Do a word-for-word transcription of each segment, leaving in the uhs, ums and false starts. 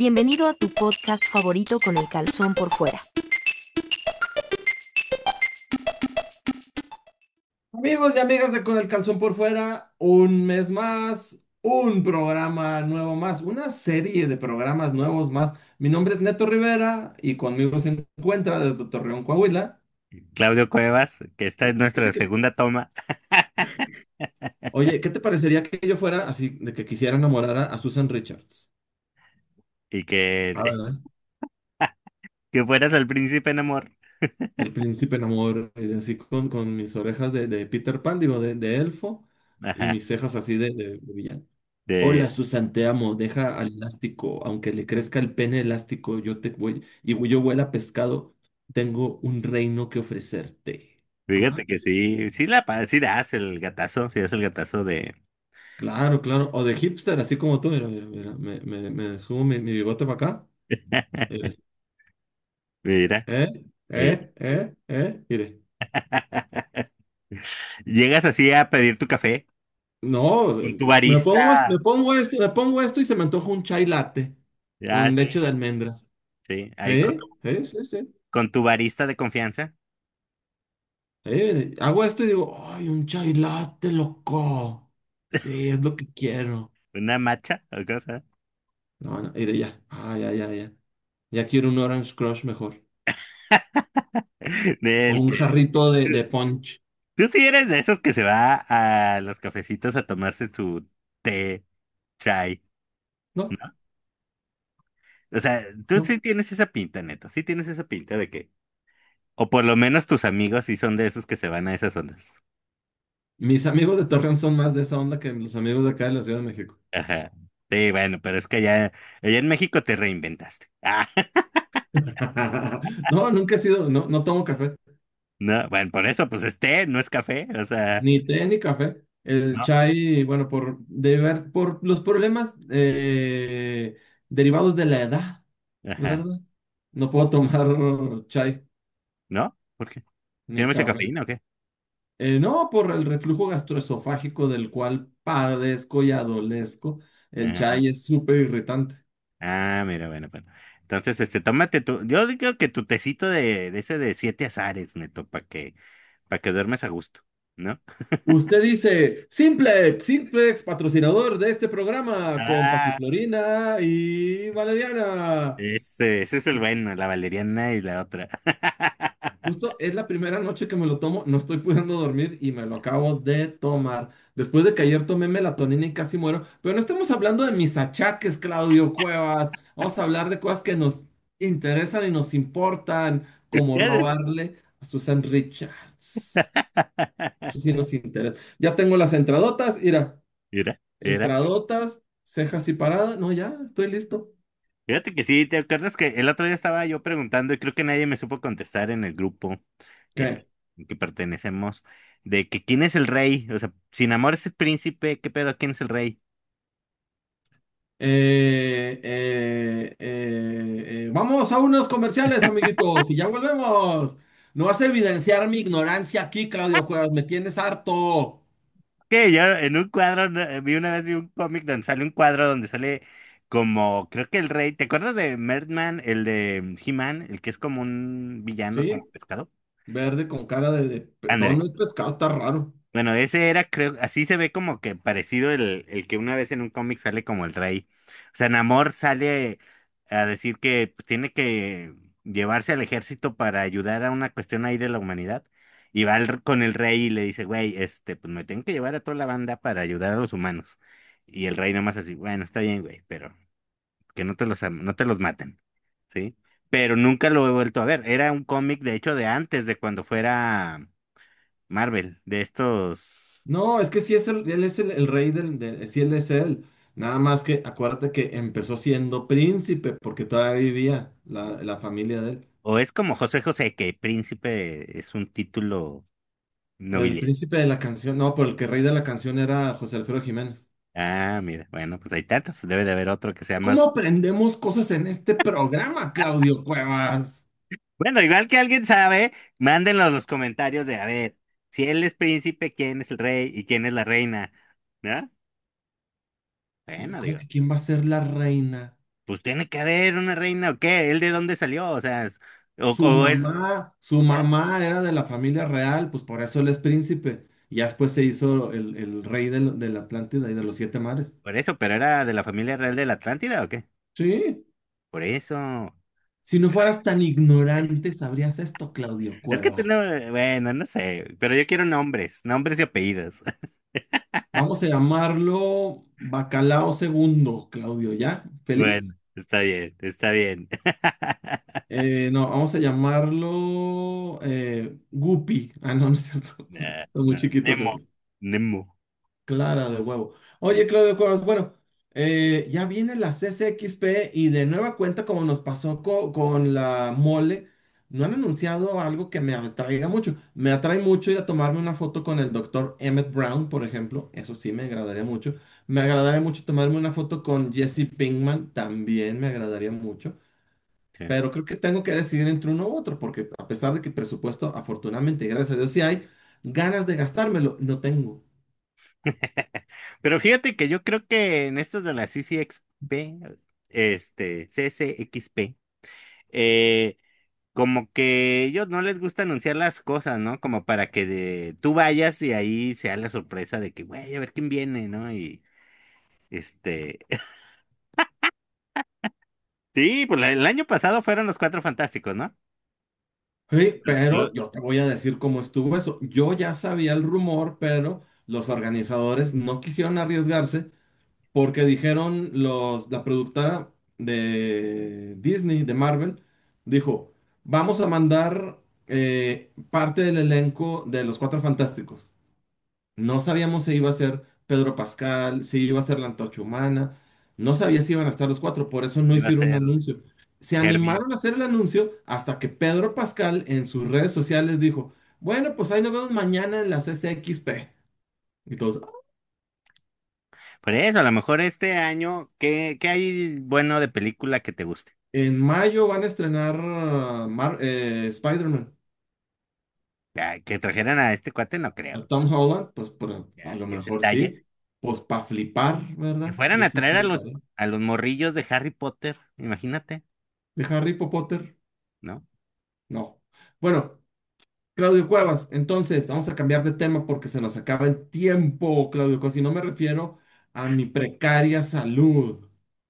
Bienvenido a tu podcast favorito con el calzón por fuera. Amigos y amigas de Con el Calzón por Fuera, un mes más, un programa nuevo más, una serie de programas nuevos más. Mi nombre es Neto Rivera y conmigo se encuentra desde Torreón, Coahuila. Claudio Cuevas, que esta es nuestra segunda toma Oye, ¿qué te parecería que yo fuera así, de que quisiera enamorar a, a Susan Richards? y Ah, que, ¿verdad? que fueras el príncipe en amor. El príncipe enamor, y así con, con mis orejas de, de Peter Pan, digo, de, de elfo, y Ajá. mis cejas así de, de, de villano. Hola, De, Susan, te amo. Deja al elástico, aunque le crezca el pene elástico, yo te voy, y yo huela a pescado, tengo un reino que ofrecerte. fíjate Ah, que sí, sí la pa- sí das el gatazo, sí das el gatazo de, claro, claro. O de hipster, así como tú. Mira, mira, mira. Me, me, me subo mi, mi bigote para acá. Mire. mira, ¿Eh? mira. ¿Eh? ¿Eh? ¿Eh? Mire. Llegas así a pedir tu café No, con tu me pongo, es- me barista, pongo esto, me pongo esto y se me antoja un chai latte ah, con sí, leche de almendras. sí, ahí con ¿Eh? tu, ¿Eh? Sí, sí. con tu barista de confianza, Eh, hago esto y digo, ay, un chai latte, loco. Sí, es lo que quiero. una matcha o cosa. No, no, iré ya. Ah, ya, ya, ya. Ya quiero un Orange Crush mejor. O Del un que, jarrito de, de punch. tú sí eres de esos que se va a los cafecitos a tomarse su té, chai. No, O sea, tú no. sí tienes esa pinta, Neto, sí tienes esa pinta de que, o por lo menos tus amigos sí son de esos que se van a esas ondas. Mis amigos de Torreón son más de esa onda que los amigos de acá de la Ciudad de México. Ajá. Sí, bueno, pero es que allá, allá en México te reinventaste. Ah, No, nunca he sido, no, no tomo café. no, bueno, por eso, pues es té, no es café, o sea, Ni té ni café. El ¿no? chai, bueno, por, deber- por los problemas eh, derivados de la edad, Ajá. ¿verdad? No puedo tomar chai ¿No? ¿Por qué? ni ¿Tiene mucha café. cafeína o qué? Eh, no, por el reflujo gastroesofágico del cual padezco y adolezco. El Ah, chai es súper irritante. ah, mira, bueno, bueno. Entonces, este, tómate tu, yo digo que tu tecito de, de ese de siete azares, Neto, para que, para que duermes a gusto, ¿no? Usted dice, Simplex, Simplex, patrocinador de este programa con Ah, Pasiflorina y Valeriana. ese, ese es el bueno, la valeriana y la otra. Justo es la primera noche que me lo tomo, no estoy pudiendo dormir y me lo acabo de tomar. Después de que ayer tomé melatonina y casi muero, pero no estamos hablando de mis achaques, Claudio Cuevas. Vamos a hablar de cosas que nos interesan y nos importan, como robarle a Susan Richards. Eso sí nos interesa. Ya tengo las entradotas, mira, Mira, mira. entradotas, cejas y parada. No, ya, estoy listo. Fíjate que sí, ¿te acuerdas que el otro día estaba yo preguntando y creo que nadie me supo contestar en el grupo ese ¿Qué? en que pertenecemos de que quién es el rey? O sea, sin amor es el príncipe, ¿qué pedo? ¿Quién es el rey? Eh, eh, eh, eh, vamos a unos comerciales, amiguitos, y ya volvemos. No vas a evidenciar mi ignorancia aquí, Claudio Cuevas, me tienes harto. Que yo en un cuadro, no, eh, vi una vez vi un cómic donde sale un cuadro donde sale como, creo que el rey, ¿te acuerdas de Merdman, el de He-Man, el que es como un villano, como Sí, pescado? verde con cara de, de pe- no, Ándale. no es pescado, está raro. Bueno, ese era, creo, así se ve como que parecido el, el que una vez en un cómic sale como el rey. O sea, Namor sale a decir que pues, tiene que llevarse al ejército para ayudar a una cuestión ahí de la humanidad. Y va al- con el rey y le dice, güey, este, pues me tengo que llevar a toda la banda para ayudar a los humanos. Y el rey nomás así, bueno, está bien, güey, pero que no te los, am- no te los maten, ¿sí? Pero nunca lo he vuelto a ver. Era un cómic, de hecho, de antes de cuando fuera Marvel, de estos. No, es que sí es el, él es el, el rey del, de, sí él es él. Nada más que acuérdate que empezó siendo príncipe porque todavía vivía la, la familia de él. O es como José José, que príncipe es un título El nobiliario. príncipe de la canción, no, pero el que rey de la canción era José Alfredo Jiménez. Ah, mira, bueno, pues hay tantos. Debe de haber otro que sea ¿Cómo más. aprendemos cosas en este programa, Claudio Cuevas? Bueno, igual que alguien sabe, mándenlo en los comentarios de, a ver, si él es príncipe, ¿quién es el rey y quién es la reina? ¿No? ¿Y Bueno, cómo digo, que quién va a ser la reina? Pues tiene que haber una reina o qué, ¿él de dónde salió? O sea, es- o, Su o es mamá, su mamá era de la familia real, pues por eso él es príncipe. Y ya después se hizo el, el rey del, de la Atlántida y de los siete mares. por eso, pero era de la familia real de la Atlántida o qué? Sí. Por eso. Si no fueras tan ignorante, sabrías esto, Claudio Es que tú Cueva. no, bueno, no sé, pero yo quiero nombres, nombres y apellidos. Vamos a llamarlo Bacalao Segundo, Claudio, ¿ya? Bueno, ¿Feliz? está bien, está bien. Eh, no, vamos a llamarlo eh, Guppy. Ah, no, no es cierto. Nah, Son muy no, chiquitos Nemo, esos. Nemo. Clara de huevo. Oye, Claudio Cuevas, bueno, eh, ya viene la C C X P y de nueva cuenta, como nos pasó co- con la mole, no han anunciado algo que me atraiga mucho. Me atrae mucho ir a tomarme una foto con el doctor Emmett Brown, por ejemplo. Eso sí me agradaría mucho. Me agradaría mucho tomarme una foto con Jesse Pinkman, también me agradaría mucho. Sí. Pero creo que tengo que decidir entre uno u otro, porque a pesar de que presupuesto, afortunadamente, y gracias a Dios, sí hay ganas de gastármelo, no tengo. Pero fíjate que yo creo que en estos de la C C X P, este, C C X P, eh, como que ellos no les gusta anunciar las cosas, ¿no? Como para que de- tú vayas y ahí sea la sorpresa de que, güey, a ver quién viene, ¿no? Y este, sí, pues la- el año pasado fueron los Cuatro Fantásticos, ¿no? Sí, Lo- pero yo te voy a decir cómo estuvo eso. Yo ya sabía el rumor, pero los organizadores no quisieron arriesgarse porque dijeron los, la productora de Disney, de Marvel, dijo, vamos a mandar eh, parte del elenco de los Cuatro Fantásticos. No sabíamos si iba a ser Pedro Pascal, si iba a ser la Antorcha Humana. No sabía si iban a estar los cuatro, por eso no Iba a hicieron un ser anuncio. Se Herbie. animaron a hacer el anuncio hasta que Pedro Pascal en sus redes sociales dijo, bueno, pues ahí nos vemos mañana en la C C X P. Y todos, "Ah". Por eso, a lo mejor este año, ¿qué, qué hay bueno de película que te guste? En mayo van a estrenar ah, Mar- eh, Spider-Man. Ya, que trajeran a este cuate, no A creo. Tom Holland, pues por- a Ya, lo que se mejor talle. sí. Pues para flipar, Que ¿verdad? fueran Yo a sí traer a los, fliparé. a los morrillos de Harry Potter, imagínate, De Harry Potter, ¿no? no. Bueno. Claudio Cuevas, entonces vamos a cambiar de tema porque se nos acaba el tiempo, Claudio Cuevas, y no me refiero a mi precaria salud.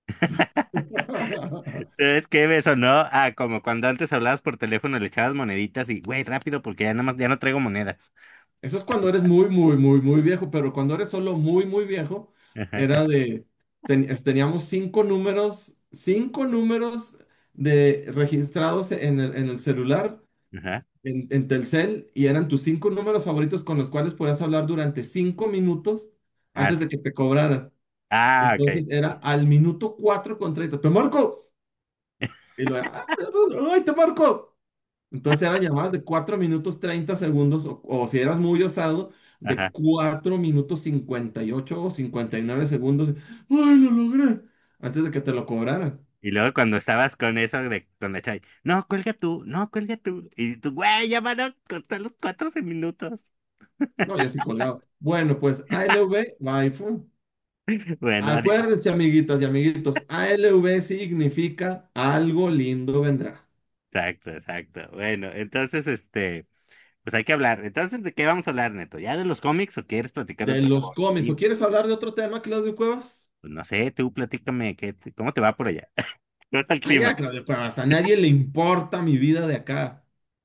¿Sabes qué ves o no? Ah, como cuando antes hablabas por teléfono, le echabas moneditas y, güey, rápido, porque ya nada más, ya no traigo monedas. Eso es cuando eres muy, muy, muy, muy viejo, pero cuando eres solo muy, muy viejo, era de, ten- es- teníamos cinco números, cinco números de registrados en el, en el celular, Ajá. en, en Telcel, y eran tus cinco números favoritos con los cuales podías hablar durante cinco minutos Ah, antes de que te cobraran. ah, ok. Entonces era al minuto cuatro con treinta. ¡Te marco! Y lo, "Ah, ¡ay, te marco! Entonces eran llamadas de cuatro minutos treinta segundos, o, o si eras muy osado, de Ajá. cuatro minutos cincuenta y ocho o cincuenta y nueve segundos. ¡Ay, lo logré! Antes de que te lo cobraran. Y luego cuando estabas con eso de con la Chay, no, cuelga tú, no, cuelga tú. Y tú, güey, ya van a costar los cuatro minutos. No, yo sí colgaba. Bueno, pues A L V, bye. Fu. Bueno, adiós. Acuérdense, amiguitas y amiguitos, A L V significa algo lindo vendrá. Exacto, exacto. Bueno, entonces, este, pues hay que hablar. Entonces, ¿de qué vamos a hablar, Neto? ¿Ya de los cómics o quieres platicar de De otra los cosa? cómics. ¿O Sí, quieres hablar de otro tema, Claudio Cuevas? pues no sé, tú platícame, ¿qué, te- cómo te va por allá? ¿Cómo está el clima? Allá, Claudio Cuevas, a nadie le importa mi vida de acá.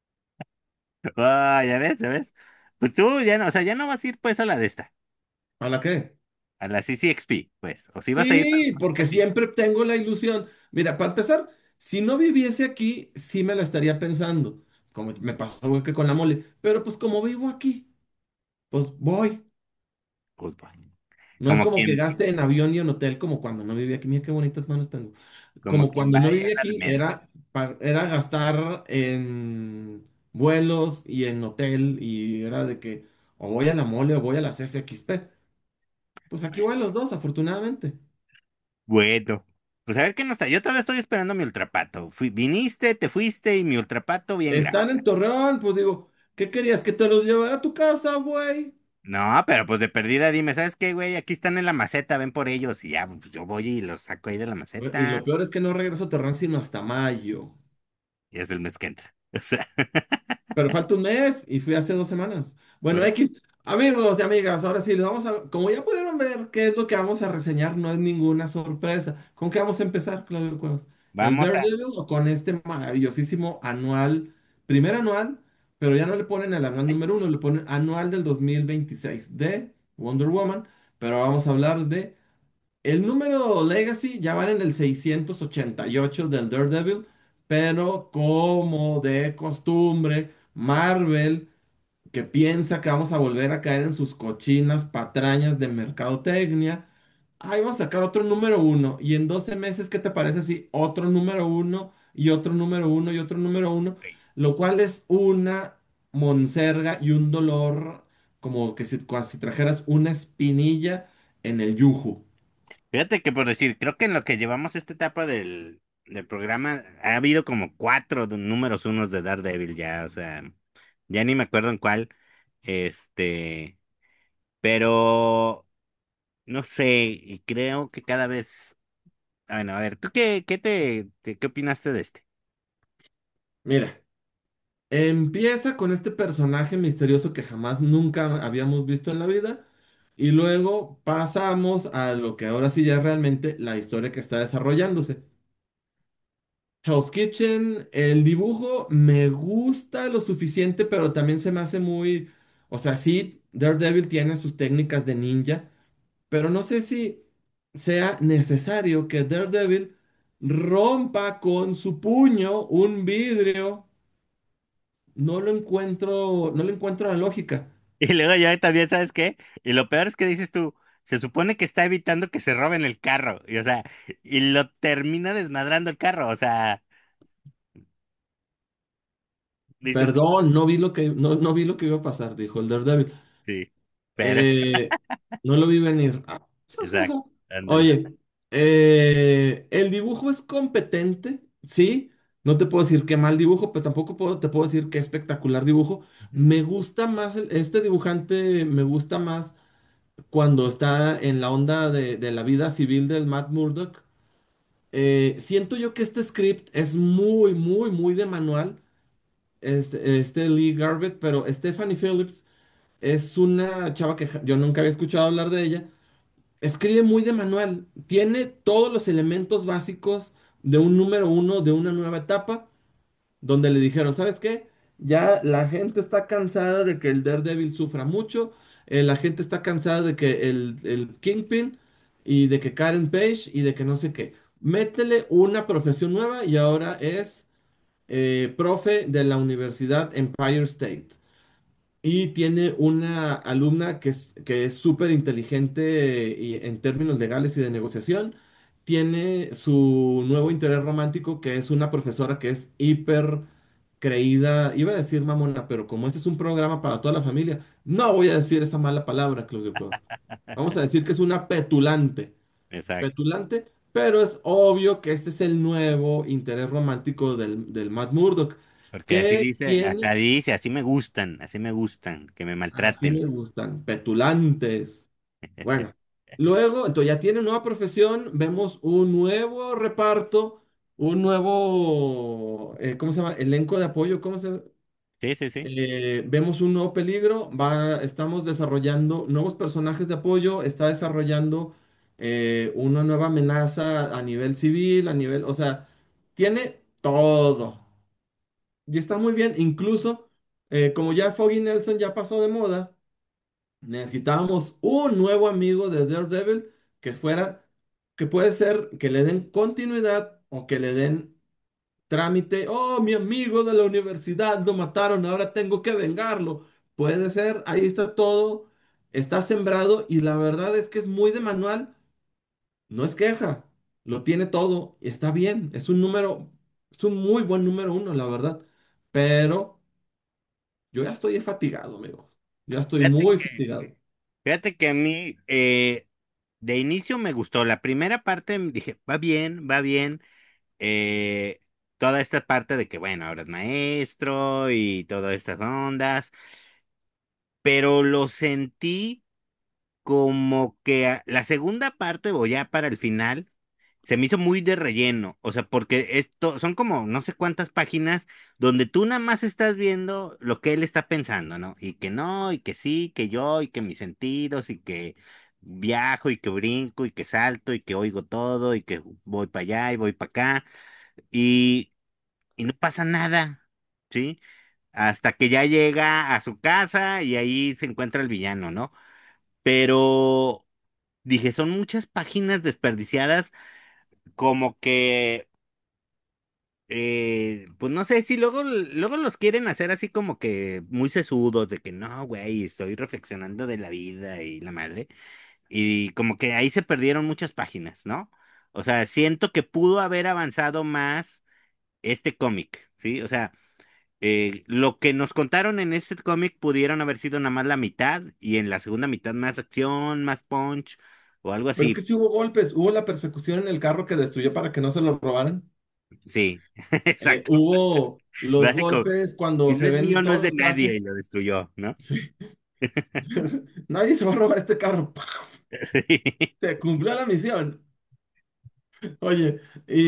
Ah, ya ves, ya ves. Pues tú ya no, o sea, ya no vas a ir pues a la de esta, ¿A la qué? a la C C X P, pues. O si vas a ir, Sí, porque siempre tengo la ilusión. Mira, para empezar, si no viviese aquí, sí me la estaría pensando, como me pasó güey, que con la mole. Pero pues como vivo aquí, pues voy. pues, bueno, No es como como que quien, gaste en avión y en hotel como cuando no vivía aquí. Mira qué bonitas manos tengo. como Como quien cuando va no a ir vivía a la de aquí, menos. era, pa- era gastar en vuelos y en hotel y era de que o voy a la mole o voy a la C C X P. Pues aquí voy a los dos, afortunadamente. Bueno, pues a ver qué nos está. Yo todavía estoy esperando mi ultrapato. Fui, viniste, te fuiste y mi ultrapato bien grande. Están en Torreón, pues digo, ¿qué querías? ¿Que te los llevara a tu casa, güey? No, pero pues de perdida dime, ¿sabes qué, güey? Aquí están en la maceta, ven por ellos y ya, pues yo voy y los saco ahí de la Y lo maceta. peor es que no regreso a Torreón sino hasta mayo. Y es el mes que entra. O sea, Pero falta un mes y fui hace dos semanas. Bueno, por- X, amigos y amigas, ahora sí, les vamos a, como ya pudieron ver qué es lo que vamos a reseñar, no es ninguna sorpresa. ¿Con qué vamos a empezar, Claudio Cuevas? ¿El vamos a, Daredevil o con este maravillosísimo anual, primer anual, pero ya no le ponen el anual ay, número uno, le ponen anual del dos mil veintiséis de Wonder Woman, pero vamos a hablar de el número Legacy, ya van en el seiscientos ochenta y ocho del Daredevil, pero como de costumbre, Marvel, que piensa que vamos a volver a caer en sus cochinas patrañas de mercadotecnia, ahí vamos a sacar otro número uno. Y en doce meses, ¿qué te parece si otro número uno y otro número uno y otro número uno? Lo cual es una monserga y un dolor, como que si, como si trajeras una espinilla en el yuju. fíjate que por decir, creo que en lo que llevamos esta etapa del, del programa ha habido como cuatro de- números unos de Daredevil ya, o sea, ya ni me acuerdo en cuál, este, pero no sé, y creo que cada vez, ah, bueno, a ver, ¿tú qué, qué te, te- qué opinaste de este? Mira. Empieza con este personaje misterioso que jamás nunca habíamos visto en la vida y luego pasamos a lo que ahora sí ya es realmente la historia que está desarrollándose. Hell's Kitchen, el dibujo me gusta lo suficiente, pero también se me hace muy, o sea, sí, Daredevil tiene sus técnicas de ninja, pero no sé si sea necesario que Daredevil rompa con su puño un vidrio. No lo encuentro, no le encuentro la lógica. Y luego ya también, ¿sabes qué? Y lo peor es que dices tú, se supone que está evitando que se roben el carro, y o sea, y lo termina desmadrando el carro, o sea, dices tú, Perdón, no vi lo que, no, no vi lo que iba a pasar, dijo el Daredevil. sí, pero, Eh, no lo vi venir. Ah, exacto, ándale. Oye, eh, el dibujo es competente, sí. No te puedo decir qué mal dibujo, pero tampoco puedo, te puedo decir qué espectacular dibujo. Ujú. Me gusta más, el- este dibujante me gusta más cuando está en la onda de, de la vida civil del Matt Murdock. Eh, siento yo que este script es muy, muy, muy de manual. Este, este Lee Garbett, pero Stephanie Phillips es una chava que ja- yo nunca había escuchado hablar de ella. Escribe muy de manual. Tiene todos los elementos básicos de un número uno de una nueva etapa, donde le dijeron, ¿sabes qué? Ya la gente está cansada de que el Daredevil sufra mucho, eh, la gente está cansada de que el, el Kingpin y de que Karen Page y de que no sé qué. Métele una profesión nueva y ahora es eh, profe de la Universidad Empire State. Y tiene una alumna que es que es súper inteligente y en términos legales y de negociación. Tiene su nuevo interés romántico, que es una profesora que es hiper creída. Iba a decir mamona, pero como este es un programa para toda la familia, no voy a decir esa mala palabra, Claudio Cuevas. Vamos a decir que es una petulante Exacto, petulante, pero es obvio que este es el nuevo interés romántico del, del Matt Murdock, porque así que dice, hasta tiene, dice, así me gustan, así me gustan, que me así maltraten. me gustan, petulantes. Bueno, luego, entonces ya tiene nueva profesión, vemos un nuevo reparto, un nuevo, eh, ¿cómo se llama? Elenco de apoyo, ¿cómo se Sí, sí, sí. eh, vemos un nuevo peligro, va, estamos desarrollando nuevos personajes de apoyo, está desarrollando eh, una nueva amenaza a nivel civil, a nivel, o sea, tiene todo. Y está muy bien, incluso eh, como ya Foggy Nelson ya pasó de moda, necesitábamos un nuevo amigo de Daredevil que fuera, que puede ser que le den continuidad o que le den trámite, oh, mi amigo de la universidad lo mataron, ahora tengo que vengarlo. Puede ser, ahí está todo, está sembrado y la verdad es que es muy de manual, no es queja, lo tiene todo, está bien, es un número, es un muy buen número uno, la verdad, pero yo ya estoy fatigado, amigo, ya estoy Fíjate muy que, fatigado. fíjate que a mí, eh, de inicio me gustó. La primera parte dije, va bien, va bien. Eh, toda esta parte de que, bueno, ahora es maestro y todas estas ondas. pero lo sentí como que a- la segunda parte o ya para el final se me hizo muy de relleno, o sea, porque esto son como no sé cuántas páginas donde tú nada más estás viendo lo que él está pensando, ¿no? Y que no, y que sí, que yo, y que mis sentidos, y que viajo, y que brinco, y que salto, y que oigo todo, y que voy para allá y voy para acá, y, y no pasa nada, ¿sí? Hasta que ya llega a su casa y ahí se encuentra el villano, ¿no? Pero dije, son muchas páginas desperdiciadas, como que, eh, pues no sé si luego, luego los quieren hacer así como que muy sesudos, de que no, güey, estoy reflexionando de la vida y la madre, y como que ahí se perdieron muchas páginas, ¿no? O sea, siento que pudo haber avanzado más este cómic, ¿sí? O sea, eh, lo que nos contaron en este cómic pudieron haber sido nada más la mitad y en la segunda mitad más acción, más punch o algo Pero es así. que sí hubo golpes, hubo la persecución en el carro que destruyó para que no se lo robaran. Sí, Eh, exacto. hubo los Básico. golpes cuando Y no se es mío, ven no es todos de los nadie trajes. y lo destruyó, ¿no? Sí. Nadie se va a robar este carro. Sí, Se cumplió la misión. Oye,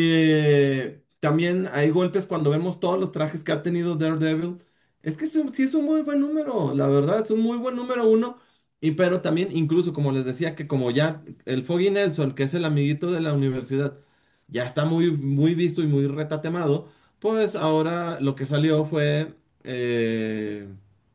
y también hay golpes cuando vemos todos los trajes que ha tenido Daredevil. Es que es un- sí es un muy buen número, la verdad, es un muy buen número uno. Y pero también, incluso como les decía, que como ya el Foggy Nelson, que es el amiguito de la universidad, ya está muy, muy visto y muy retatemado, pues ahora lo que salió fue eh,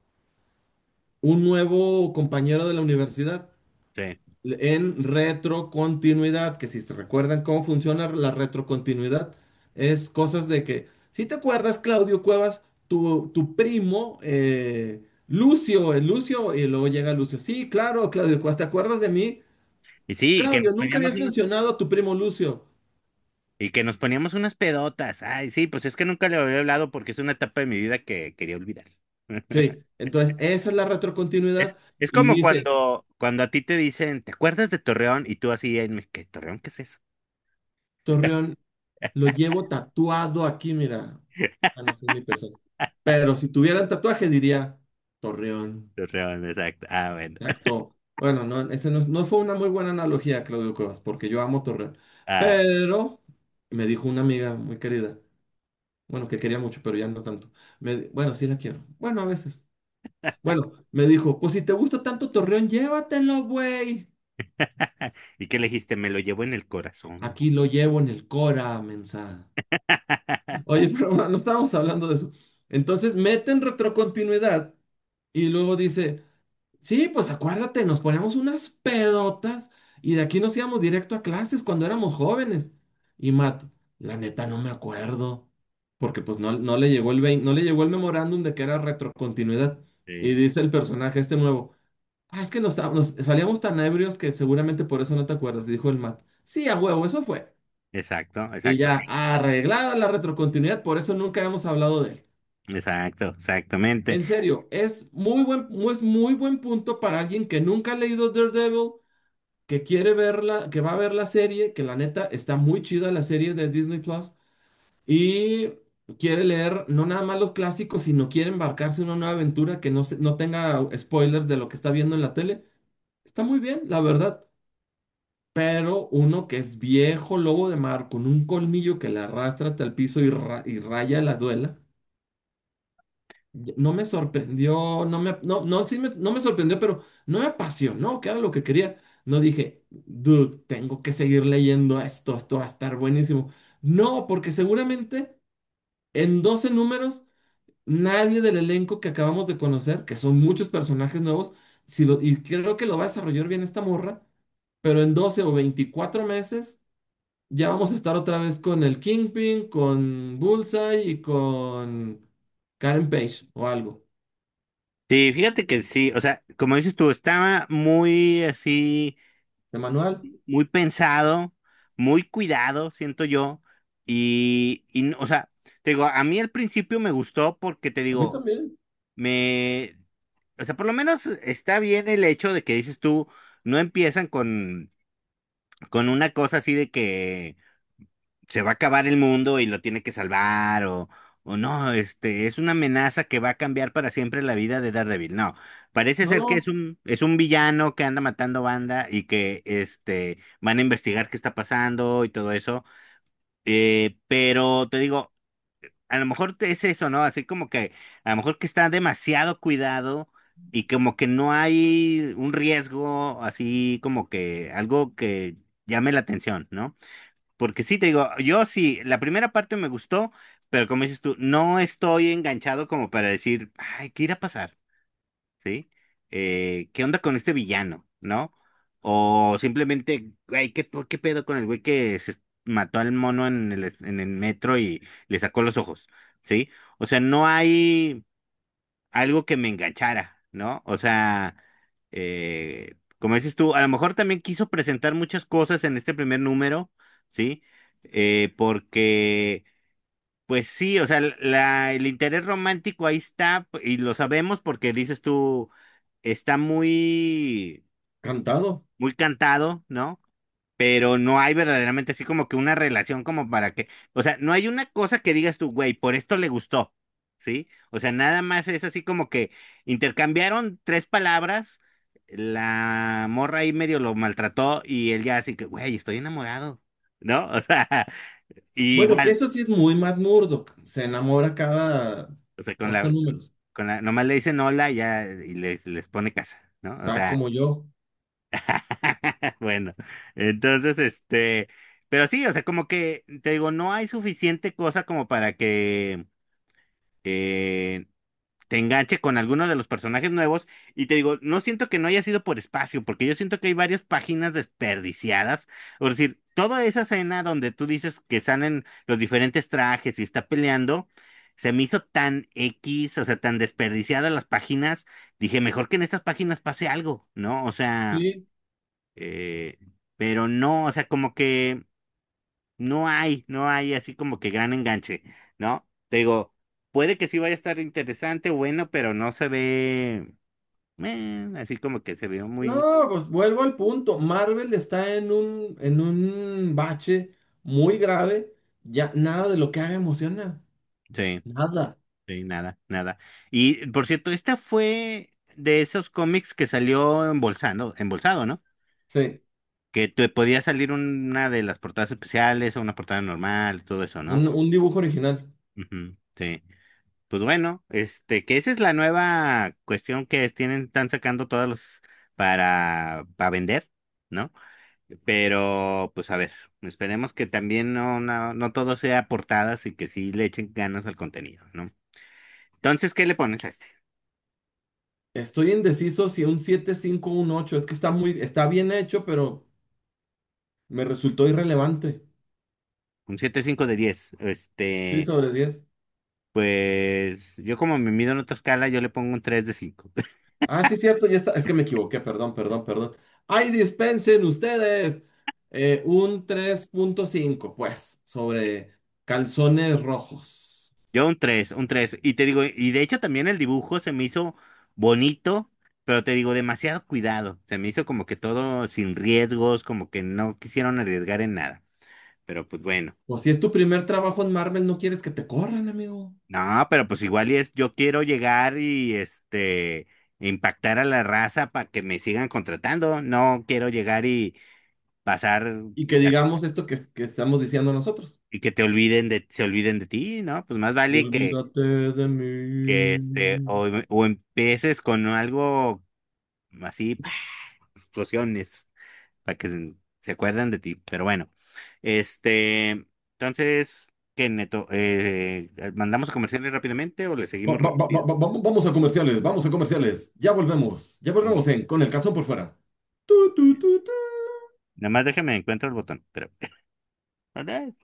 un nuevo compañero de la universidad sí. en retrocontinuidad, que si se recuerdan cómo funciona la retrocontinuidad, es cosas de que, si te acuerdas, Claudio Cuevas, tu, tu primo, eh, Lucio, el Lucio, y luego llega Lucio, sí, claro, Claudio Cuevas, ¿te acuerdas de mí? Y sí, y que Claudio, nos nunca poníamos habías unos, mencionado a tu primo Lucio. y que nos poníamos unas pedotas. Ay, sí, pues es que nunca le había hablado porque es una etapa de mi vida que quería olvidar. Sí, entonces esa es la Es, retrocontinuidad es y como dice, cuando, cuando a ti te dicen, ¿te acuerdas de Torreón? Y tú así, en, ¿qué Torreón? ¿Qué es eso? Torreón, lo llevo tatuado aquí, mira. Ah, no, esa es mi persona. Pero si tuvieran tatuaje diría Torreón. Torreón, exacto. Ah, bueno. Exacto. Bueno, no, ese no, no fue una muy buena analogía, Claudio Cuevas, porque yo amo Torreón. Ah, Pero me dijo una amiga muy querida, bueno, que quería mucho, pero ya no tanto. Me di- bueno, sí la quiero. Bueno, a veces. Bueno, me dijo, pues si te gusta tanto Torreón, llévatelo, güey. ¿y qué le dijiste? Me lo llevo en el corazón. Aquí lo llevo en el Cora, mensa. Oye, pero no, no estábamos hablando de eso. Entonces meten retrocontinuidad y luego dice, sí, pues acuérdate, nos poníamos unas pedotas y de aquí nos íbamos directo a clases cuando éramos jóvenes. Y Matt, la neta no me acuerdo, porque pues no, no le llegó el veinte no le llegó el memorándum de que era retrocontinuidad. Y Sí, dice el personaje este nuevo, ah, es que nos, nos salíamos tan ebrios que seguramente por eso no te acuerdas, dijo el Matt. Sí, a huevo, eso fue. exacto, Y exacto, ya arreglada la retrocontinuidad, por eso nunca hemos hablado de él. exacto, exactamente. En serio, es muy buen, es muy buen punto para alguien que nunca ha leído Daredevil, que quiere verla, que va a ver la serie, que la neta está muy chida la serie de Disney Plus, y quiere leer no nada más los clásicos, sino quiere embarcarse en una nueva aventura que no, se- no tenga spoilers de lo que está viendo en la tele. Está muy bien, la verdad. Pero uno que es viejo lobo de mar con un colmillo que le arrastra hasta el piso y, ra- y raya la duela. No me sorprendió, no me, no, no, sí me- no me sorprendió, pero no me apasionó, que era lo que quería. No dije, dude, tengo que seguir leyendo esto, esto va a estar buenísimo. No, porque seguramente en doce números, nadie del elenco que acabamos de conocer, que son muchos personajes nuevos, si lo, y creo que lo va a desarrollar bien esta morra, pero en doce o veinticuatro meses ya vamos a estar otra vez con el Kingpin, con Bullseye y con Karen Page o algo. Sí, fíjate que sí, o sea, como dices tú, estaba muy así, De manual. muy pensado, muy cuidado, siento yo, y, y, no- o sea, te digo, a mí al principio me gustó porque te A mí digo, también. me, o sea, por lo menos está bien el hecho de que dices tú, no empiezan con, con una cosa así de que se va a acabar el mundo y lo tiene que salvar o, o no, este, es una amenaza que va a cambiar para siempre la vida de Daredevil. No, parece ser que es No, un, es un villano que anda matando banda y que, este, van a investigar qué está pasando y todo eso. Eh, pero te digo, a lo mejor te- es eso, ¿no? Así como que a lo mejor que está demasiado cuidado y como que no hay un riesgo, así como que algo que llame la atención, ¿no? Porque sí, te digo, yo sí, la primera parte me gustó, pero como dices tú, no estoy enganchado como para decir, ay, ¿qué irá a pasar? ¿Sí? Eh, ¿qué onda con este villano? ¿No? O simplemente, güey, ¿qué, por qué pedo con el güey que se mató al mono en el, es- en el metro y le sacó los ojos? ¿Sí? O sea, no hay algo que me enganchara, ¿no? O sea, eh, como dices tú, a lo mejor también quiso presentar muchas cosas en este primer número, ¿sí? Eh, porque, pues sí, o sea, la, el interés romántico ahí está y lo sabemos porque dices tú, está muy, cantado. muy cantado, ¿no? Pero no hay verdaderamente así como que una relación como para que, o sea, no hay una cosa que digas tú, güey, por esto le gustó, ¿sí? O sea, nada más es así como que intercambiaron tres palabras, la morra ahí medio lo maltrató y él ya así que, güey, estoy enamorado, ¿no? O sea, Bueno, que igual, eso sí es muy Matt Murdock. Se enamora cada o sea, con ocho la, números. con la, nomás le dicen hola y ya, y les, les pone casa, ¿no? O Está sea, como yo. bueno, entonces, este, pero sí, o sea, como que, te digo, no hay suficiente cosa como para que eh, te enganche con alguno de los personajes nuevos. Y te digo, no siento que no haya sido por espacio, porque yo siento que hay varias páginas desperdiciadas. Es decir, toda esa escena donde tú dices que salen los diferentes trajes y está peleando, se me hizo tan X, o sea, tan desperdiciadas las páginas. Dije, mejor que en estas páginas pase algo, ¿no? O sea. Sí. Eh, pero no, o sea, como que no hay, no hay así como que gran enganche, ¿no? Te digo, puede que sí vaya a estar interesante, bueno, pero no se ve, eh, así como que se ve muy, No, pues vuelvo al punto. Marvel está en un, en un bache muy grave. Ya nada de lo que haga emociona. sí, Nada. sí, nada, nada. Y por cierto, esta fue de esos cómics que salió embolsado, embolsado, ¿no? Sí. Que te podía salir una de las portadas especiales o una portada normal, todo eso, Un, ¿no? un dibujo original. Ujú, sí. Pues bueno, este, que esa es la nueva cuestión que tienen, están sacando todos los para, para vender, ¿no? Pero, pues a ver, esperemos que también no, no, no todo sea portadas y que sí le echen ganas al contenido, ¿no? Entonces, ¿qué le pones a este? Estoy indeciso si un siete cinco o un ocho. Es que está muy, está bien hecho, pero me resultó irrelevante. Un siete cinco de diez. Sí, Este, sobre diez. pues yo como me mido en otra escala, yo le pongo un tres de cinco. Ah, sí, cierto, ya está. Es que me equivoqué, perdón, perdón, perdón. Ay, dispensen ustedes. Eh, un tres punto cinco, pues, sobre calzones rojos. Yo un tres, un tres. Y te digo, y de hecho también el dibujo se me hizo bonito, pero te digo, demasiado cuidado. Se me hizo como que todo sin riesgos, como que no quisieron arriesgar en nada. Pero pues bueno. O si es tu primer trabajo en Marvel, no quieres que te corran, amigo. No, pero pues igual y es, yo quiero llegar y este impactar a la raza para que me sigan contratando. No quiero llegar y pasar Y que digamos esto que, que estamos diciendo nosotros. y que te olviden de, se olviden de ti, ¿no? Pues más vale que, Olvídate de que este, mí. o, o empieces con algo así, ¡pah! Explosiones, para que se, se acuerden de ti. Pero bueno, este, entonces, ¿qué neto? Eh, ¿mandamos a comerciales rápidamente o le Va- seguimos va- va- rápido? va- va- vamos a comerciales, vamos a comerciales. Ya volvemos. Ya volvemos en Con el calzón por fuera. Tu, tu, tu, tu. Nada más déjame encuentro el botón, pero ¿dónde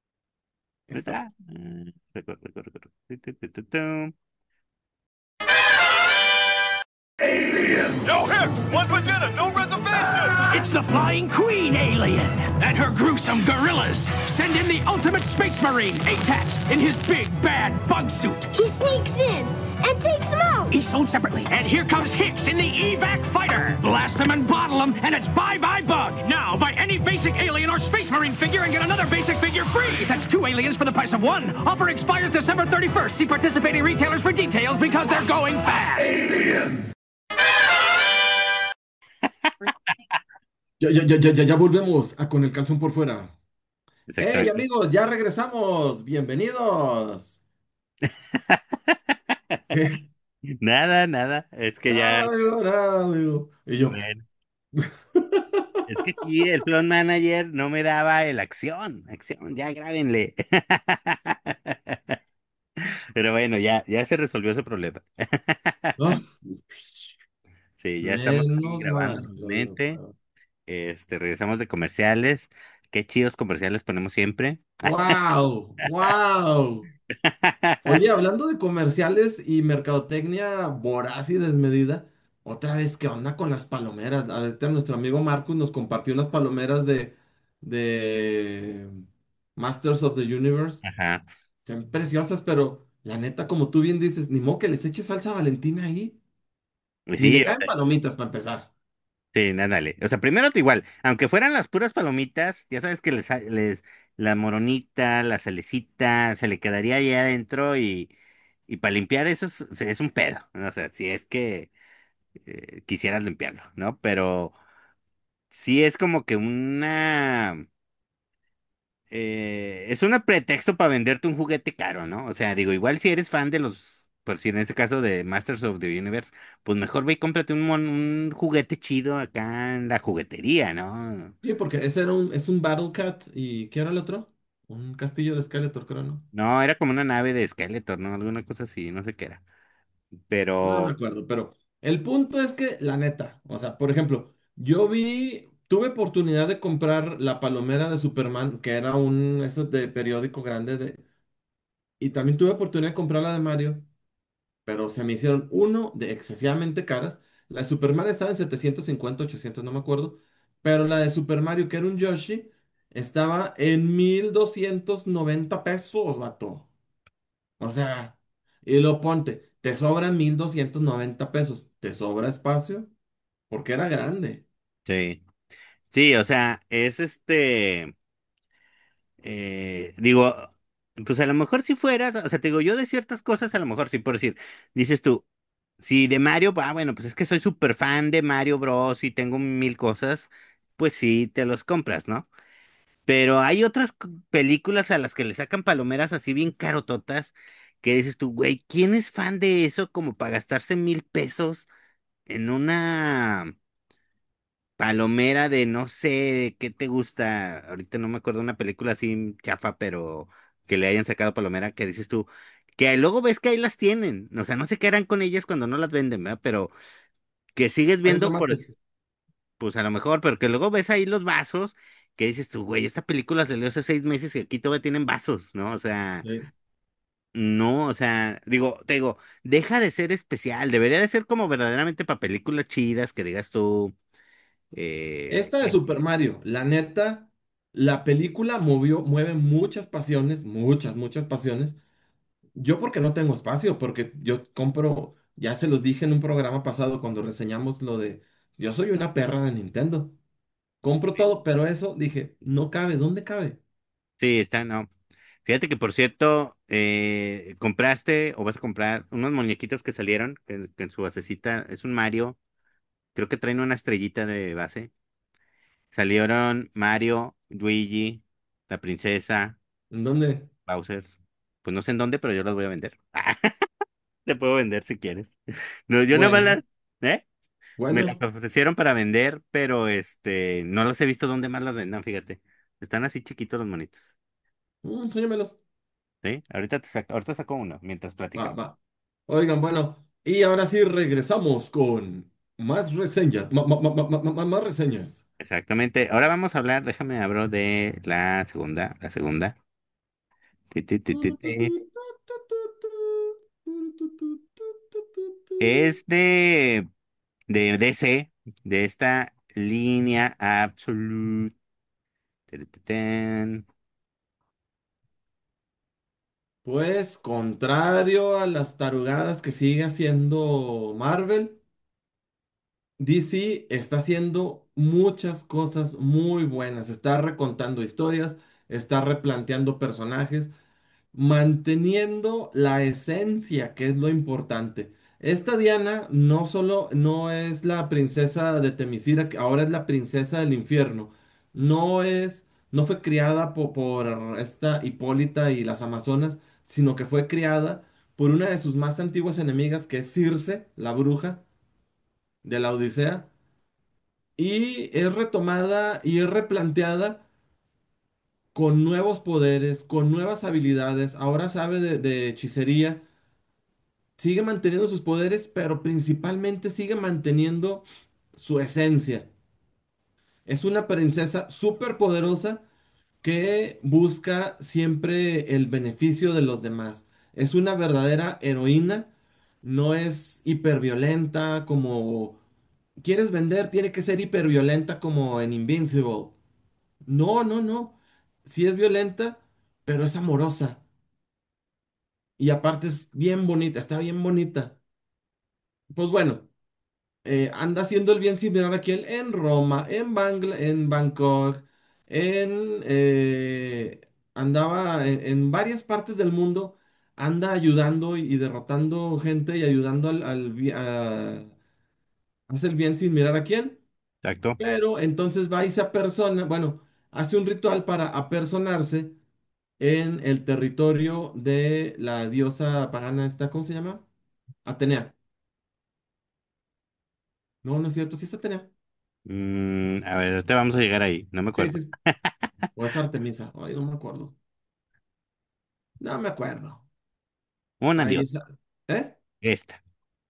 Está. está? Mm, record, record, record. Tu, tu, tu, tu, tu. No hips, one for dinner, no reservation. It's the Flying Queen alien and her gruesome gorillas. Send in the ultimate space marine, A TAC, in his big bad bug suit. He sneaks in. and take Smoke. He's sold separately. And here comes Hicks in the evac fighter. Blast them and bottle them, and it's bye-bye Bug. Now, buy any basic alien or space marine figure and get another basic figure free. That's two aliens for the price of one. Offer expires December thirty-first. See participating retailers for details because they're going fast. Aliens! Ya, ya, ya, ya, ya ya volvemos a con el calzón por fuera. ¡Hey, Exactamente. amigos! Ya regresamos. Bienvenidos. ¿Qué? Nada, nada. Es que ya, Nada, amigo, nada, amigo. Y yo, bueno, es que sí, el front manager no me daba el acción. Acción, ya grábenle. Pero bueno, ya, ya se resolvió ese problema. ah, Sí, ya estamos aquí menos grabando mal, nuevamente. Claudio. Este, regresamos de comerciales. Qué chidos comerciales ponemos siempre. ¡Wow! ¡Wow! Oye, hablando de comerciales y mercadotecnia voraz y desmedida, otra vez, ¿qué onda con las palomeras? Ahorita nuestro amigo Marcus nos compartió unas palomeras de, de Masters of the Universe. Ajá. Son preciosas, pero la neta, como tú bien dices, ni modo que les eches salsa Valentina ahí. Pues Ni me sí, o caen sea, palomitas para empezar. sí, ándale. O sea, primero te igual, aunque fueran las puras palomitas, ya sabes que les, les la moronita, la salecita, se le quedaría ahí adentro y, y para limpiar eso es, es un pedo, ¿no? O sea, si es que eh, quisieras limpiarlo, ¿no? Pero sí es como que una... eh, es un pretexto para venderte un juguete caro, ¿no? O sea, digo, igual si eres fan de los, por si en este caso de Masters of the Universe, pues mejor ve y cómprate un, mon- un juguete chido acá en la juguetería, ¿no? Sí, porque ese era un, es un Battle Cat. ¿Y qué era el otro? Un castillo de Skeletor, creo, ¿no? No, era como una nave de Skeletor, ¿no? Alguna cosa así, no sé qué era. No me Pero, acuerdo, pero el punto es que, la neta, o sea, por ejemplo, yo vi, tuve oportunidad de comprar la palomera de Superman, que era un, eso de periódico grande, de, y también tuve oportunidad de comprar la de Mario, pero se me hicieron, uno, de excesivamente caras. La de Superman estaba en setecientos cincuenta ochocientos no me acuerdo, pero la de Super Mario, que era un Yoshi, estaba en mil doscientos noventa pesos, vato. O sea, y lo ponte, te sobran mil doscientos noventa pesos, ¿te sobra espacio? Porque era grande. sí. Sí, o sea, es este, eh, digo, pues a lo mejor si fueras, o sea, te digo, yo de ciertas cosas a lo mejor sí, por decir, dices tú, si de Mario, ah, bueno, pues es que soy súper fan de Mario Bros. Y tengo mil cosas, pues sí, te los compras, ¿no? Pero hay otras c- películas a las que le sacan palomeras así bien carototas, que dices tú, güey, ¿quién es fan de eso como para gastarse mil pesos en una palomera de no sé qué te gusta? Ahorita no me acuerdo una película así chafa, pero que le hayan sacado palomera, que dices tú, que luego ves que ahí las tienen, o sea, no sé qué harán con ellas cuando no las venden, ¿verdad? Pero que sigues Hay viendo por, automáticos. pues a lo mejor, pero que luego ves ahí los vasos, que dices tú, güey, esta película salió hace seis meses y aquí todavía tienen vasos, ¿no? O sea, Sí. no, o sea, digo, te digo, deja de ser especial, debería de ser como verdaderamente para películas chidas, que digas tú, eh, Esta de que- Super Mario, la neta, la película movió, mueve muchas pasiones, muchas, muchas pasiones. Yo porque no tengo espacio, porque yo compro, ya se los dije en un programa pasado cuando reseñamos lo de, yo soy una perra de Nintendo. Compro todo, pero eso dije, no cabe, ¿dónde cabe? sí, está, no. Fíjate que por cierto, eh, compraste o vas a comprar unos muñequitos que salieron, que, que en su basecita es un Mario, creo que traen una estrellita de base. Salieron Mario, Luigi, la princesa, ¿En dónde? Bowser. Pues no sé en dónde, pero yo las voy a vender. Te puedo vender si quieres. No, yo nada más Bueno, las, ¿eh? Me las bueno, ofrecieron para vender, pero este, no las he visto dónde más las vendan, fíjate. Están así chiquitos los monitos. mm, enséñamelo. ¿Sí? Ahorita te saco, ahorita saco uno mientras Va, platicamos. va. Oigan, bueno, y ahora sí regresamos con más reseñas, ma- ma- ma- ma- ma- ma- más reseñas. Exactamente. Ahora vamos a hablar, déjame abro de la segunda, la segunda. Ti, ti, ti, ti, ti. Es de, de D C, de esta línea Absolute. Teretetén. Pues, contrario a las tarugadas que sigue haciendo Marvel, D C está haciendo muchas cosas muy buenas. Está recontando historias, está replanteando personajes, manteniendo la esencia, que es lo importante. Esta Diana no solo no es la princesa de Temisira, que ahora es la princesa del infierno. No es, no fue criada po- por, esta Hipólita y las Amazonas, sino que fue criada por una de sus más antiguas enemigas, que es Circe, la bruja de la Odisea, y es retomada y es replanteada con nuevos poderes, con nuevas habilidades. Ahora sabe de, de hechicería, sigue manteniendo sus poderes, pero principalmente sigue manteniendo su esencia. Es una princesa súper poderosa que busca siempre el beneficio de los demás. Es una verdadera heroína, no es hiperviolenta como... ¿Quieres vender? Tiene que ser hiperviolenta como en Invincible. No, no, no. Sí es violenta, pero es amorosa. Y aparte es bien bonita, está bien bonita. Pues bueno, eh, anda haciendo el bien similar aquí en en Roma, en Bangla, en Bangkok, en... eh, andaba en, en varias partes del mundo, anda ayudando y, y derrotando gente y ayudando al, al vi- a- hace el bien sin mirar a quién. Exacto. Pero entonces va y se apersona, bueno, hace un ritual para apersonarse en el territorio de la diosa pagana esta, ¿cómo se llama? Atenea. No, no es cierto, sí es Atenea. Mm, a ver, te vamos a llegar ahí, no me Sí, acuerdo. sí, o es Artemisa. Ay, no me acuerdo. No me acuerdo. Una Ahí dios, está. ¿Eh? esta,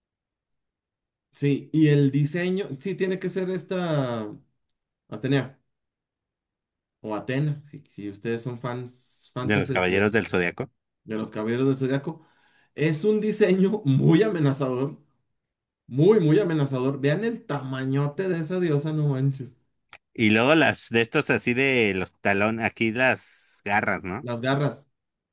Sí, y el diseño, sí, tiene que ser esta Atenea o Atena, si, si ustedes son fans, de fans los de, Caballeros del Zodiaco. de los Caballeros del Zodiaco. Es un diseño muy amenazador, muy, muy amenazador. Vean el tamañote de esa diosa, no manches. Y luego las de estos así de los talones, aquí las garras, ¿no? Las garras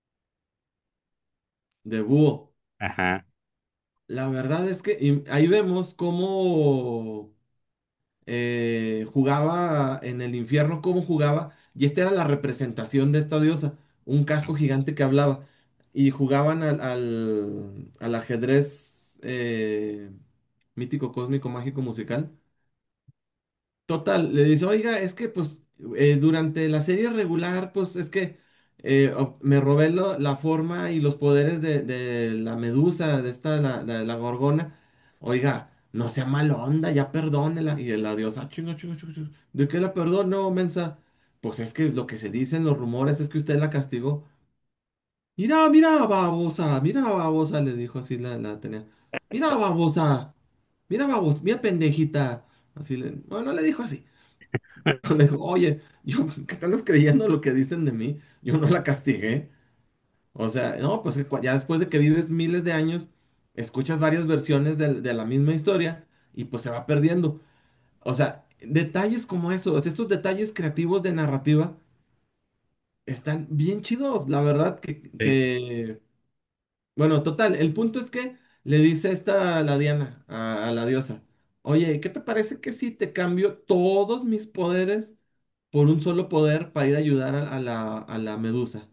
de búho. Ajá. La verdad es que y ahí vemos cómo eh, jugaba en el infierno, cómo jugaba, y esta era la representación de esta diosa, un casco gigante que hablaba, y jugaban al, al, al ajedrez eh, mítico, cósmico, mágico, musical. Total, le dice, oiga, es que pues eh, durante la serie regular, pues es que eh, ob- me robé lo- la forma y los poderes de, de la medusa, de esta, la, la, la gorgona. Oiga, no sea mala onda, ya perdónela. Y la diosa, chinga, chinga, chinga, chinga, ¿de qué la perdono, mensa? Pues es que lo que se dice en los rumores es que usted la castigó. Mira, mira, babosa, mira, babosa, le dijo así la, la tenía. Mira, babosa, mira, babosa, mira, pendejita. Así le, bueno, no le dijo así. Le digo, oye, yo, ¿qué están creyendo lo que dicen de mí? Yo no la castigué. O sea, no, pues que cua- ya después de que vives miles de años, escuchas varias versiones del- de, la misma historia y pues se va perdiendo. O sea, detalles como esos, estos detalles creativos de narrativa están bien chidos, la verdad que, Sí. que... Bueno, total, el punto es que le dice esta la Diana a, a la diosa, oye, ¿qué te parece que si te cambio todos mis poderes por un solo poder para ir a ayudar a, a la, a la medusa?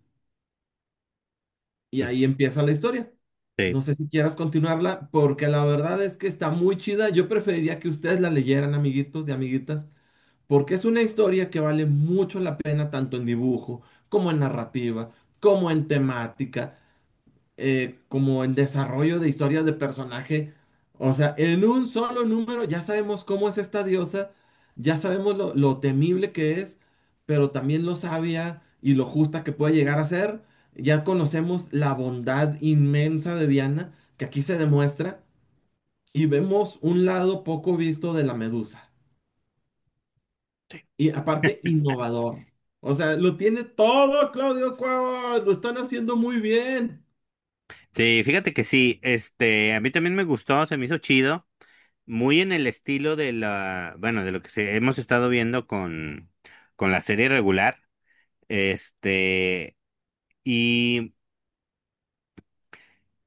Y ahí empieza la historia. Sí. No sé si quieras continuarla, porque la verdad es que está muy chida. Yo preferiría que ustedes la leyeran, amiguitos y amiguitas, porque es una historia que vale mucho la pena, tanto en dibujo, como en narrativa, como en temática, eh, como en desarrollo de historias de personaje. O sea, en un solo número ya sabemos cómo es esta diosa, ya sabemos lo, lo temible que es, pero también lo sabia y lo justa que puede llegar a ser. Ya conocemos la bondad inmensa de Diana, que aquí se demuestra, y vemos un lado poco visto de la medusa. Y aparte, innovador. O sea, lo tiene todo, Claudio Cuevas, lo están haciendo muy bien. Sí, fíjate que sí, este, a mí también me gustó, se me hizo chido, muy en el estilo de la, bueno, de lo que se- hemos estado viendo con, con la serie regular, este, y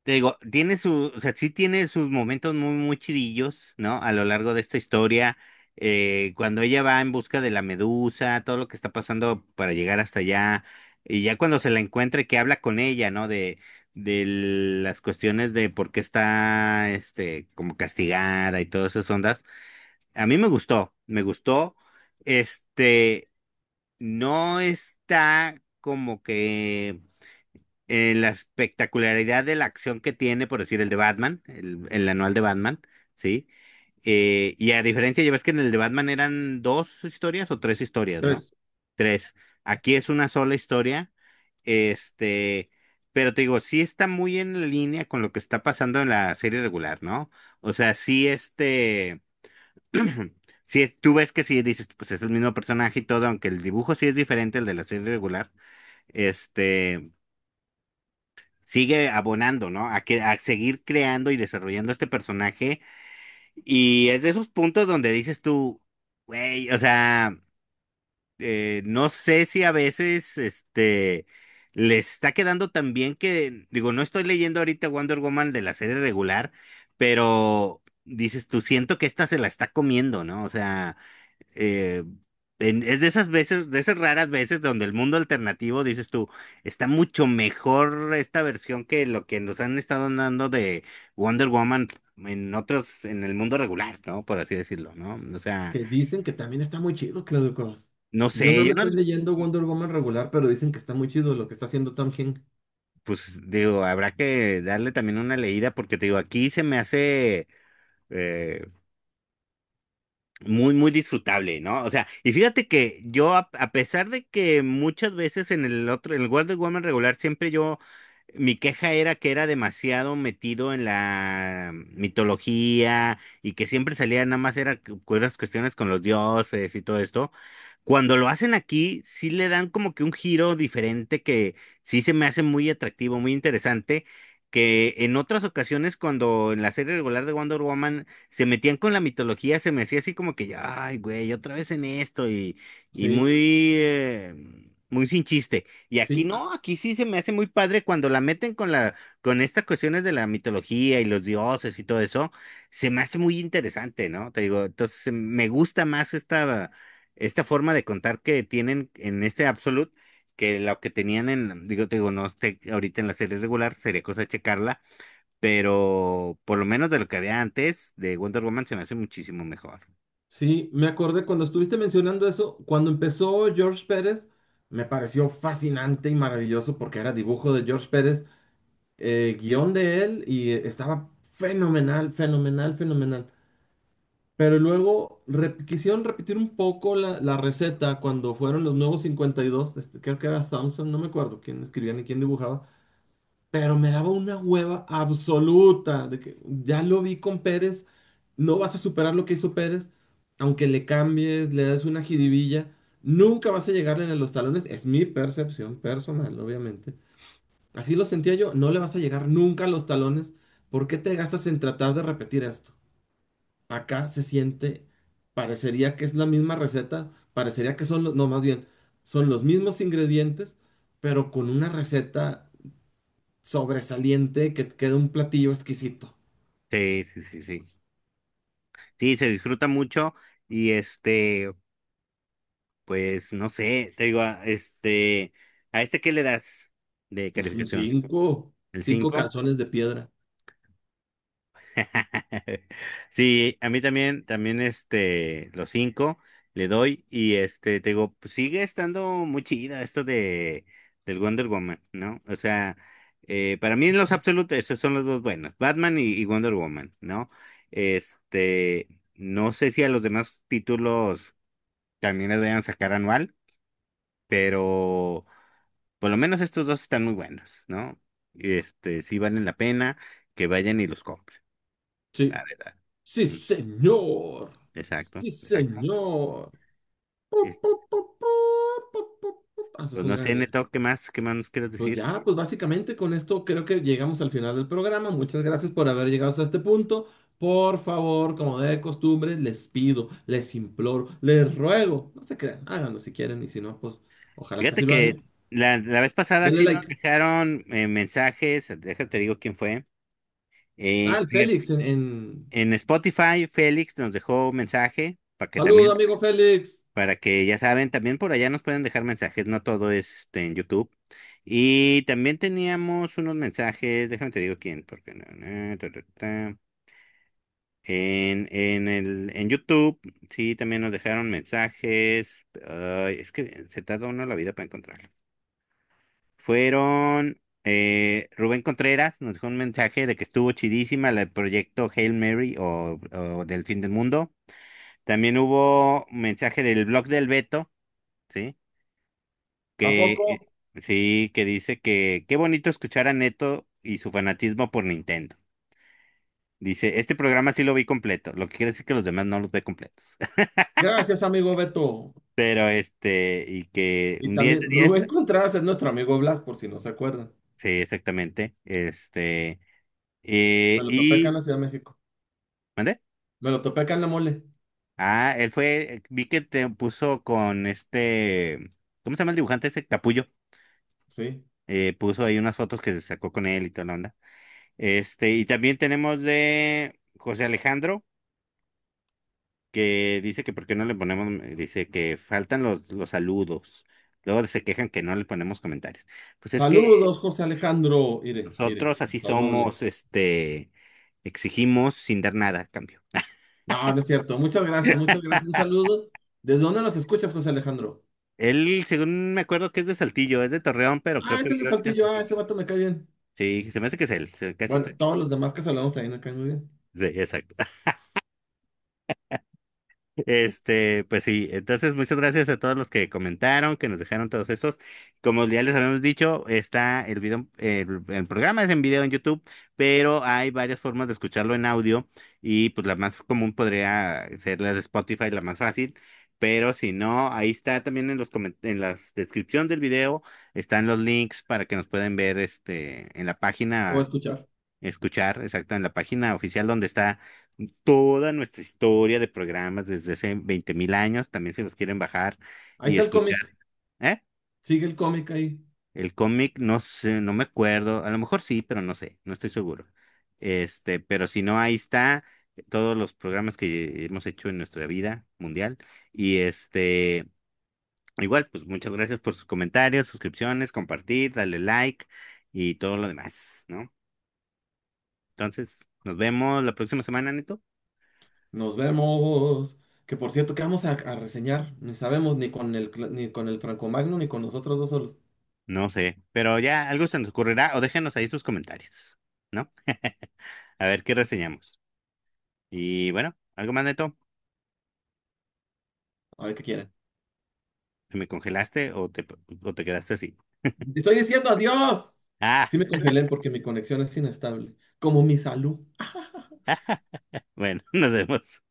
Te digo, tiene su, o sea, sí tiene sus momentos muy, muy chidillos, ¿no? A lo largo de esta historia, eh, cuando ella va en busca de la medusa, todo lo que está pasando para llegar hasta allá, y ya cuando se la encuentra y que habla con ella, ¿no? De, de las cuestiones de por qué está, este, como castigada y todas esas ondas. A mí me gustó, me gustó, este, no está como que en la espectacularidad de la acción que tiene, por decir, el de Batman, el, el anual de Batman, ¿sí? Eh, y a diferencia, ya ves que en el de Batman eran dos historias o tres historias, ¿no? Tres. Tres. Aquí es una sola historia, este, pero te digo, sí está muy en línea con lo que está pasando en la serie regular, ¿no? O sea, sí, este, sí, es- tú ves que sí dices, pues es el mismo personaje y todo, aunque el dibujo sí es diferente al de la serie regular, este sigue abonando, ¿no? A que a seguir creando y desarrollando este personaje. Y es de esos puntos donde dices tú, güey, o sea, eh, no sé si a veces este le está quedando tan bien que, digo, no estoy leyendo ahorita Wonder Woman de la serie regular, pero dices tú, siento que esta se la está comiendo, ¿no? O sea, eh, en- es de esas veces, de esas raras veces donde el mundo alternativo, dices tú, está mucho mejor esta versión que lo que nos han estado dando de Wonder Woman en otros, en el mundo regular, ¿no? Por así decirlo, ¿no? O sea, Que dicen que también está muy chido, Claudio Cuevas. no Yo no sé, me yo no, estoy leyendo Wonder Woman regular, pero dicen que está muy chido lo que está haciendo Tom King. pues digo, habrá que darle también una leída porque te digo, aquí se me hace eh, muy, muy disfrutable, ¿no? O sea, y fíjate que yo, a, a pesar de que muchas veces en el otro, en el Wonder Woman regular, siempre yo, mi queja era que era demasiado metido en la mitología y que siempre salía nada más era cu- puras cuestiones con los dioses y todo esto. Cuando lo hacen aquí, sí le dan como que un giro diferente que sí se me hace muy atractivo, muy interesante. Que en otras ocasiones, cuando en la serie regular de Wonder Woman se metían con la mitología, se me hacía así como que, ya, ay, güey, otra vez en esto y, y Sí, muy, eh, muy sin chiste. Y aquí sí. Ah, no, aquí sí se me hace muy padre cuando la meten con la, con estas cuestiones de la mitología y los dioses y todo eso, se me hace muy interesante, ¿no? Te digo, entonces me gusta más esta, esta forma de contar que tienen en este Absolute que lo que tenían en, digo, te digo, no esté ahorita en la serie regular, sería cosa de checarla, pero por lo menos de lo que había antes de Wonder Woman se me hace muchísimo mejor. sí, me acordé cuando estuviste mencionando eso, cuando empezó George Pérez, me pareció fascinante y maravilloso porque era dibujo de George Pérez, eh, guión de él y eh, estaba fenomenal, fenomenal, fenomenal. Pero luego rep- quisieron repetir un poco la, la receta cuando fueron los nuevos cincuenta y dos, este, creo que era Thompson, no me acuerdo quién escribía ni quién dibujaba, pero me daba una hueva absoluta de que ya lo vi con Pérez, no vas a superar lo que hizo Pérez, aunque le cambies, le des una jiribilla, nunca vas a llegarle a los talones, es mi percepción personal, obviamente. Así lo sentía yo, no le vas a llegar nunca a los talones, ¿por qué te gastas en tratar de repetir esto? Acá se siente, parecería que es la misma receta, parecería que son, los- no, más bien, son los mismos ingredientes, pero con una receta sobresaliente que queda un platillo exquisito. Sí, sí, sí, sí. Sí, se disfruta mucho y este, pues no sé, te digo, a- este, ¿a este qué le das de Pues un calificación? cinco, ¿El cinco cinco? calzones de piedra. Sí, a mí también, también este, los cinco le doy y este, te digo, pues sigue estando muy chida esto de del Wonder Woman, ¿no? O sea, eh, para mí en los absolutos esos son los dos buenos, Batman y, y Wonder Woman, ¿no? Este, no sé si a los demás títulos también les vayan a sacar anual, pero por lo menos estos dos están muy buenos, ¿no? Y este, sí valen la pena que vayan y los compren, Sí, la verdad. sí, señor. Exacto, Sí, exacto. señor. Eh, Ah, eso es Pues un no sé, gran gallo. Neto, ¿qué más? ¿Qué más nos quieres Pues decir? ya, pues básicamente con esto creo que llegamos al final del programa. Muchas gracias por haber llegado hasta este punto. Por favor, como de costumbre, les pido, les imploro, les ruego, no se crean, háganlo si quieren y si no, pues ojalá que Fíjate así lo que hagan. la, la vez pasada Denle sí nos like. dejaron eh, mensajes, déjate digo quién fue. Ah, Eh, el fíjate, Félix en, en... en Spotify, Félix nos dejó mensaje para que Saludos, también, amigo Félix. para que ya saben, también por allá nos pueden dejar mensajes, no todo es este, en YouTube. Y también teníamos unos mensajes, déjame te digo quién, porque no, no, ta, ta, ta. En, en el, en YouTube, sí, también nos dejaron mensajes. Ay, es que se tarda uno la vida para encontrarlo. Fueron eh, Rubén Contreras, nos dejó un mensaje de que estuvo chidísima el proyecto Hail Mary o, o del fin del mundo. También hubo un mensaje del blog del Beto, ¿sí? ¿A Que poco? eh, sí, que dice que qué bonito escuchar a Neto y su fanatismo por Nintendo. Dice, este programa sí lo vi completo, lo que quiere decir que los demás no los ve completos. Gracias, amigo Beto. Pero este, y que Y un diez de también diez Rubén Contreras es nuestro amigo Blas, por si no se acuerdan. sí, exactamente. Este, Me eh, lo topé acá en y, la Ciudad de México. ¿mande? Me lo topé acá en la mole. Ah, él fue, vi que te puso con este, ¿cómo se llama el dibujante ese? Capullo. Sí. Eh, puso ahí unas fotos que se sacó con él y toda la onda. Este, y también tenemos de José Alejandro, que dice que por qué no le ponemos, dice que faltan los, los saludos. Luego se quejan que no le ponemos comentarios. Pues es que Saludos, José Alejandro. Ire, ire. nosotros así Lo doble. somos, este, exigimos sin dar nada a cambio. No, no es cierto. Muchas gracias, muchas gracias. Un saludo. ¿Desde dónde nos escuchas, José Alejandro? Él, según me acuerdo que es de Saltillo, es de Torreón, pero Ah, creo que ese es de vive ahorita en Saltillo. Ah, ese Saltillo. vato me cae bien. Sí, se me hace que es él, se- casi Bueno, estoy. todos los demás que saludamos también me caen muy bien. Sí, exacto. Este, pues sí, entonces muchas gracias a todos los que comentaron, que nos dejaron todos esos. Como ya les habíamos dicho, está el video, el, el programa es en video en YouTube, pero hay varias formas de escucharlo en audio y pues la más común podría ser la de Spotify, la más fácil. Pero si no, ahí está también en los comen- en la descripción del video, están los links para que nos puedan ver este en la O página escuchar. escuchar, exacto, en la página oficial donde está toda nuestra historia de programas desde hace veinte mil años, también si los quieren bajar Ahí y está el escuchar. cómic. ¿Eh? Sigue el cómic ahí. El cómic, no sé, no me acuerdo, a lo mejor sí, pero no sé, no estoy seguro. Este, pero si no, ahí está eh, todos los programas que hemos hecho en nuestra vida mundial. Y este, igual, pues muchas gracias por sus comentarios, suscripciones, compartir, darle like y todo lo demás, ¿no? Entonces, nos vemos la próxima semana, Neto. Nos vemos. Que por cierto, ¿qué vamos a, a reseñar? Ni sabemos ni con el, cla- ni con el Franco Magno ni con nosotros dos solos. No sé, pero ya algo se nos ocurrirá o déjenos ahí sus comentarios, ¿no? A ver qué reseñamos. Y bueno, ¿algo más, Neto? A ver qué quieren. ¿Te ¿Me congelaste o te, o te quedaste así? Estoy diciendo adiós. Ah, Sí me congelé porque mi conexión es inestable. Como mi salud. bueno, nos vemos.